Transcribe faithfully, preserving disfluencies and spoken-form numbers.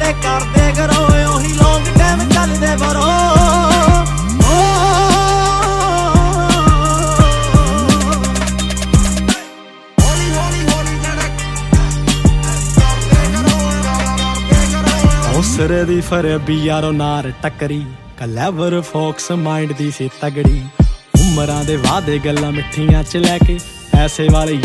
ਮੇਰੇ ਕਰਦੇ ਕਰੋ ਉਹੀ ਲੌਂਗ ਟਾਈਮ ਚੱਲਦੇ ਬਰੋ ਸਿਰੇ ਦੀ ਫਰਬੀ ਯਾਰੋ ਨਾਰ ਟੱਕਰੀ ਕਲੈਵਰ ਫੋਕਸ ਮਾਈਂਡ ਦੀ ਸੀ ਤਗੜੀ ਉਮਰਾਂ ਦੇ ਵਾਦੇ ਗੱਲਾਂ ਮਿੱਠੀਆਂ ਚ ਲੈ ਕੇ ਐਸੇ ਵਾਲੇ